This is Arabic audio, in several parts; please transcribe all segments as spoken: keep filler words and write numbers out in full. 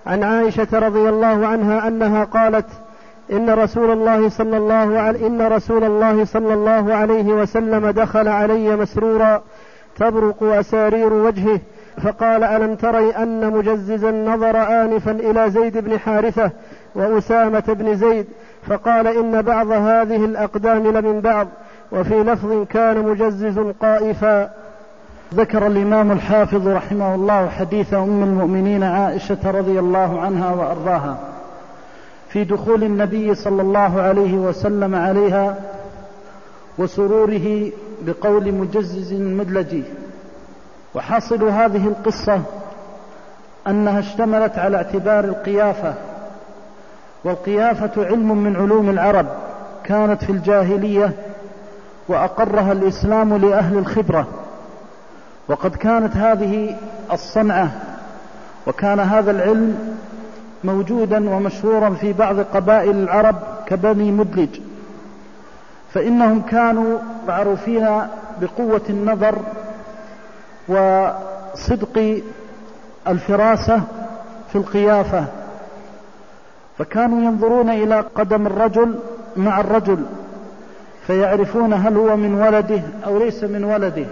عن عائشة رضي الله عنها أنها قالت: إن رسول الله صلى الله عليه إن رسول الله صلى الله عليه وسلم دخل علي مسرورا تبرق أسارير وجهه، فقال: ألم تري أن مجززا نظر آنفا إلى زيد بن حارثة وأسامة بن زيد، فقال: إن بعض هذه الأقدام لمن بعض. وفي لفظ: كان مجزز قائفا. ذكر الإمام الحافظ رحمه الله حديث أم المؤمنين عائشة رضي الله عنها وأرضاها في دخول النبي صلى الله عليه وسلم عليها وسروره بقول مجزز مدلجي. وحاصل هذه القصة أنها اشتملت على اعتبار القيافة، والقيافة علم من علوم العرب كانت في الجاهلية وأقرها الإسلام لأهل الخبرة. وقد كانت هذه الصنعة وكان هذا العلم موجودا ومشهورا في بعض قبائل العرب كبني مدلج، فإنهم كانوا معروفين بقوة النظر وصدق الفراسة في القيافة، فكانوا ينظرون إلى قدم الرجل مع الرجل فيعرفون هل هو من ولده أو ليس من ولده.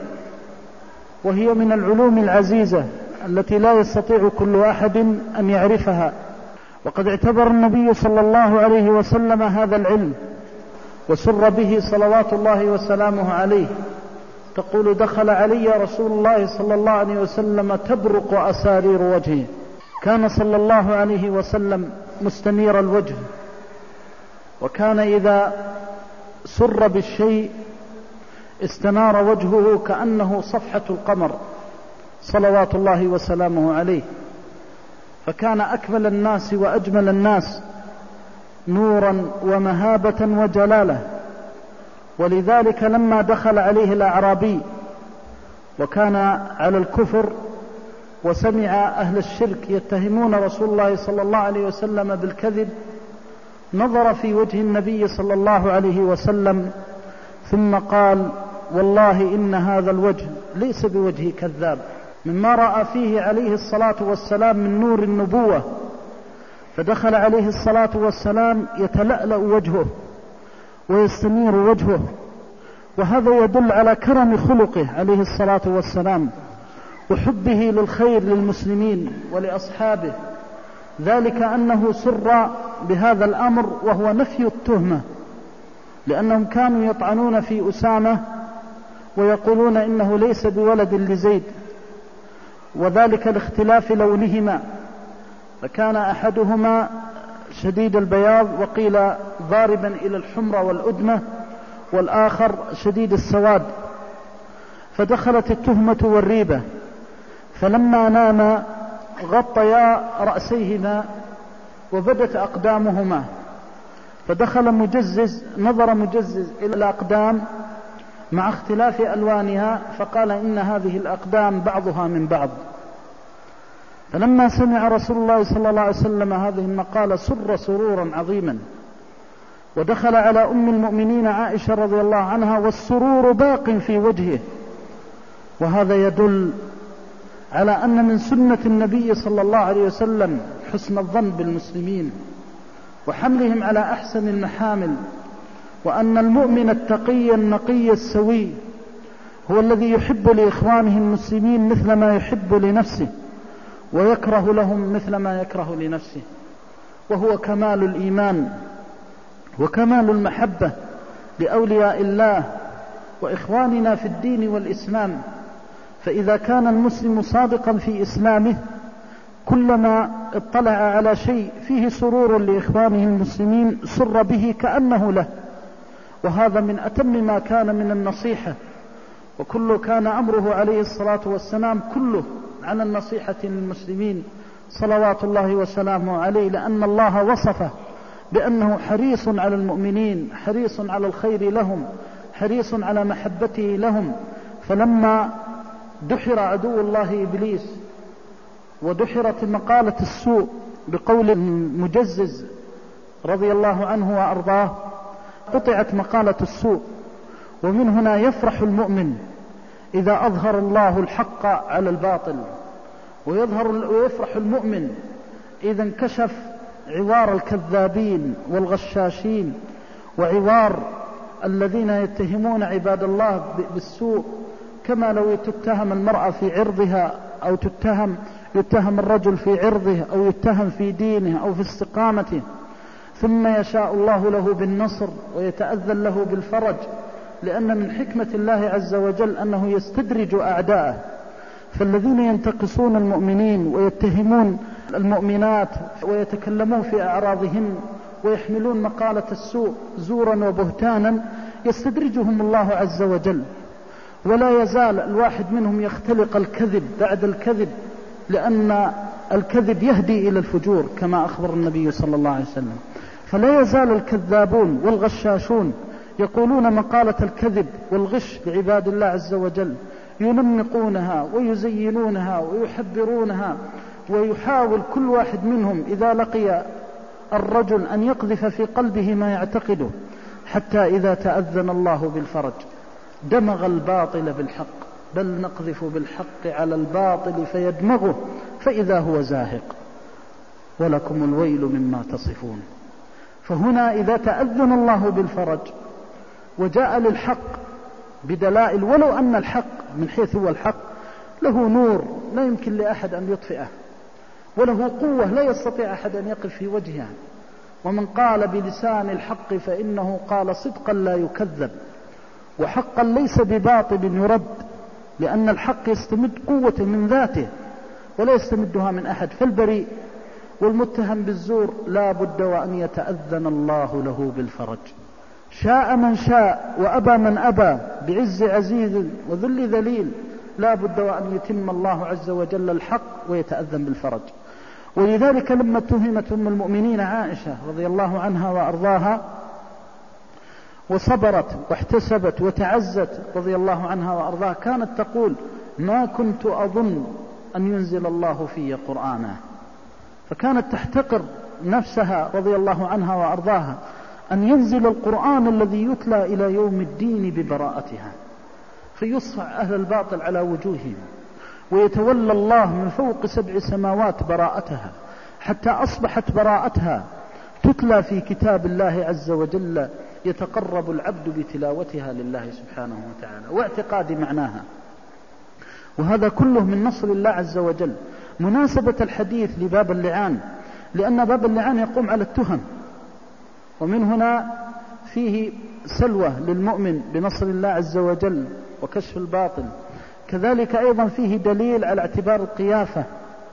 وهي من العلوم العزيزة التي لا يستطيع كل أحد أن يعرفها. وقد اعتبر النبي صلى الله عليه وسلم هذا العلم وسر به صلوات الله وسلامه عليه. تقول: دخل علي رسول الله صلى الله عليه وسلم تبرق أسارير وجهه. كان صلى الله عليه وسلم مستنير الوجه، وكان إذا سر بالشيء استنار وجهه كأنه صفحة القمر صلوات الله وسلامه عليه، فكان أكمل الناس وأجمل الناس نورا ومهابة وجلالة. ولذلك لما دخل عليه الأعرابي وكان على الكفر وسمع أهل الشرك يتهمون رسول الله صلى الله عليه وسلم بالكذب، نظر في وجه النبي صلى الله عليه وسلم ثم قال: والله إن هذا الوجه ليس بوجه كذاب، مما رأى فيه عليه الصلاة والسلام من نور النبوة. فدخل عليه الصلاة والسلام يتلألأ وجهه ويستنير وجهه، وهذا يدل على كرم خلقه عليه الصلاة والسلام وحبه للخير للمسلمين ولأصحابه. ذلك أنه سر بهذا الأمر وهو نفي التهمة، لأنهم كانوا يطعنون في أسامة ويقولون إنه ليس بولد لزيد، وذلك لاختلاف لونهما، فكان أحدهما شديد البياض وقيل ضاربا إلى الحمرة والأدمة، والآخر شديد السواد. فدخلت التهمة والريبة، فلما نام غطيا رأسيهما وبدت أقدامهما، فدخل مجزز نظر مجزز إلى الأقدام مع اختلاف ألوانها فقال: إن هذه الأقدام بعضها من بعض. فلما سمع رسول الله صلى الله عليه وسلم هذه المقالة سر سرورا عظيما، ودخل على أم المؤمنين عائشة رضي الله عنها والسرور باق في وجهه. وهذا يدل على أن من سنة النبي صلى الله عليه وسلم حسن الظن بالمسلمين وحملهم على أحسن المحامل، وأن المؤمن التقي النقي السوي هو الذي يحب لإخوانه المسلمين مثل ما يحب لنفسه، ويكره لهم مثل ما يكره لنفسه، وهو كمال الإيمان وكمال المحبة لأولياء الله وإخواننا في الدين والإسلام. فإذا كان المسلم صادقا في إسلامه كلما اطلع على شيء فيه سرور لإخوانه المسلمين سر به كأنه له، وهذا من أتم ما كان من النصيحة. وكله كان أمره عليه الصلاة والسلام كله على النصيحة للمسلمين صلوات الله وسلامه عليه، لأن الله وصفه بأنه حريص على المؤمنين، حريص على الخير لهم، حريص على محبته لهم. فلما دحر عدو الله إبليس ودحرت مقالة السوء بقول المجزز رضي الله عنه وأرضاه قطعت مقالة السوء. ومن هنا يفرح المؤمن إذا أظهر الله الحق على الباطل، ويظهر ويفرح المؤمن إذا انكشف عوار الكذابين والغشاشين وعوار الذين يتهمون عباد الله بالسوء، كما لو تتهم المرأة في عرضها أو تتهم يتهم الرجل في عرضه أو يتهم في دينه أو في استقامته، ثم يشاء الله له بالنصر ويتأذن له بالفرج، لأن من حكمة الله عز وجل أنه يستدرج أعداءه. فالذين ينتقصون المؤمنين ويتهمون المؤمنات ويتكلمون في أعراضهن ويحملون مقالة السوء زورا وبهتانا يستدرجهم الله عز وجل، ولا يزال الواحد منهم يختلق الكذب بعد الكذب، لأن الكذب يهدي إلى الفجور كما أخبر النبي صلى الله عليه وسلم. فلا يزال الكذابون والغشاشون يقولون مقالة الكذب والغش لعباد الله عز وجل، ينمقونها ويزينونها ويحبرونها، ويحاول كل واحد منهم إذا لقي الرجل أن يقذف في قلبه ما يعتقده، حتى إذا تأذن الله بالفرج دمغ الباطل بالحق، بل نقذف بالحق على الباطل فيدمغه فإذا هو زاهق ولكم الويل مما تصفون. فهنا إذا تأذن الله بالفرج وجاء للحق بدلائل، ولو أن الحق من حيث هو الحق له نور لا يمكن لأحد أن يطفئه، وله قوة لا يستطيع أحد أن يقف في وجهها، ومن قال بلسان الحق فإنه قال صدقا لا يكذب، وحقا ليس بباطل يرد، لأن الحق يستمد قوة من ذاته ولا يستمدها من أحد. فالبريء والمتهم بالزور لا بد وأن يتأذن الله له بالفرج، شاء من شاء وأبى من أبى، بعز عزيز وذل ذليل، لا بد وأن يتم الله عز وجل الحق ويتأذن بالفرج. ولذلك لما اتهمت أم المؤمنين عائشة رضي الله عنها وأرضاها وصبرت واحتسبت وتعزت رضي الله عنها وأرضاها، كانت تقول ما كنت أظن أن ينزل الله في قرآنا، فكانت تحتقر نفسها رضي الله عنها وأرضاها أن ينزل القرآن الذي يتلى إلى يوم الدين ببراءتها، فيصفع أهل الباطل على وجوههم، ويتولى الله من فوق سبع سماوات براءتها، حتى أصبحت براءتها تتلى في كتاب الله عز وجل، يتقرب العبد بتلاوتها لله سبحانه وتعالى واعتقاد معناها. وهذا كله من نصر الله عز وجل. مناسبة الحديث لباب اللعان، لأن باب اللعان يقوم على التهم، ومن هنا فيه سلوة للمؤمن بنصر الله عز وجل وكشف الباطل. كذلك أيضا فيه دليل على اعتبار القيافة،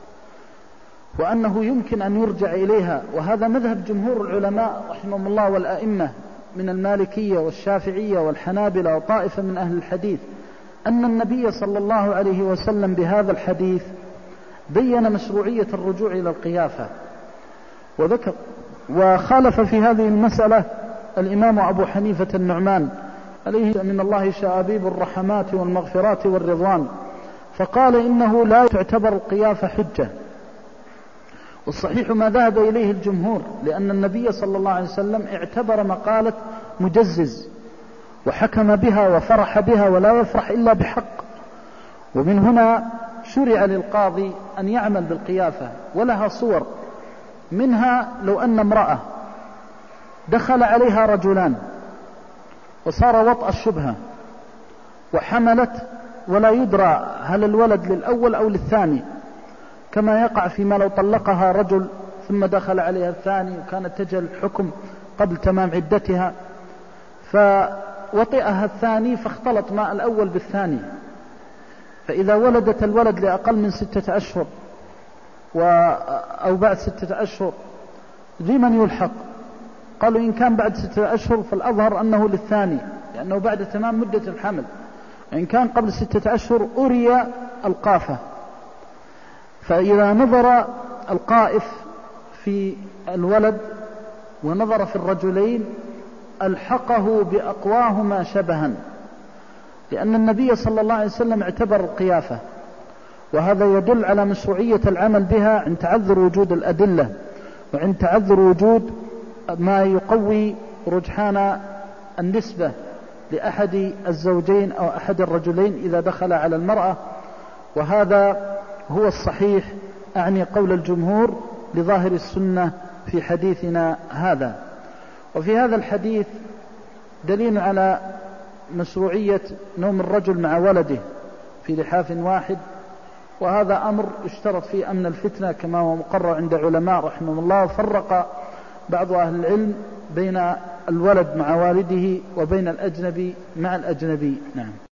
وأنه يمكن أن يرجع إليها، وهذا مذهب جمهور العلماء رحمهم الله والأئمة من المالكية والشافعية والحنابلة وطائفة من أهل الحديث، أن النبي صلى الله عليه وسلم بهذا الحديث بين مشروعية الرجوع إلى القيافة وذكر. وخالف في هذه المسألة الإمام أبو حنيفة النعمان عليه من الله شآبيب الرحمات والمغفرات والرضوان، فقال إنه لا تعتبر القيافة حجة. والصحيح ما ذهب إليه الجمهور، لأن النبي صلى الله عليه وسلم اعتبر مقالة مجزز وحكم بها وفرح بها، ولا يفرح إلا بحق. ومن هنا شرع للقاضي أن يعمل بالقيافة، ولها صور، منها لو أن امرأة دخل عليها رجلان وصار وطأ الشبهة وحملت ولا يدرى هل الولد للأول أو للثاني، كما يقع فيما لو طلقها رجل ثم دخل عليها الثاني وكانت تجل الحكم قبل تمام عدتها، فوطئها الثاني فاختلط ماء الأول بالثاني، فإذا ولدت الولد لأقل من ستة أشهر و أو بعد ستة أشهر ذي من يلحق؟ قالوا إن كان بعد ستة أشهر فالأظهر أنه للثاني، لأنه بعد تمام مدة الحمل. إن كان قبل ستة أشهر أري القافة، فإذا نظر القائف في الولد ونظر في الرجلين ألحقه بأقواهما شبها، لأن النبي صلى الله عليه وسلم اعتبر القيافة، وهذا يدل على مشروعية العمل بها عند تعذر وجود الأدلة، وعند تعذر وجود ما يقوي رجحان النسبة لأحد الزوجين أو أحد الرجلين إذا دخل على المرأة. وهذا هو الصحيح، أعني قول الجمهور لظاهر السنة في حديثنا هذا. وفي هذا الحديث دليل على مشروعية نوم الرجل مع ولده في لحاف واحد، وهذا أمر اشترط فيه أمن الفتنة كما هو مقرر عند علماء رحمه الله. وفرق بعض أهل العلم بين الولد مع والده وبين الأجنبي مع الأجنبي. نعم.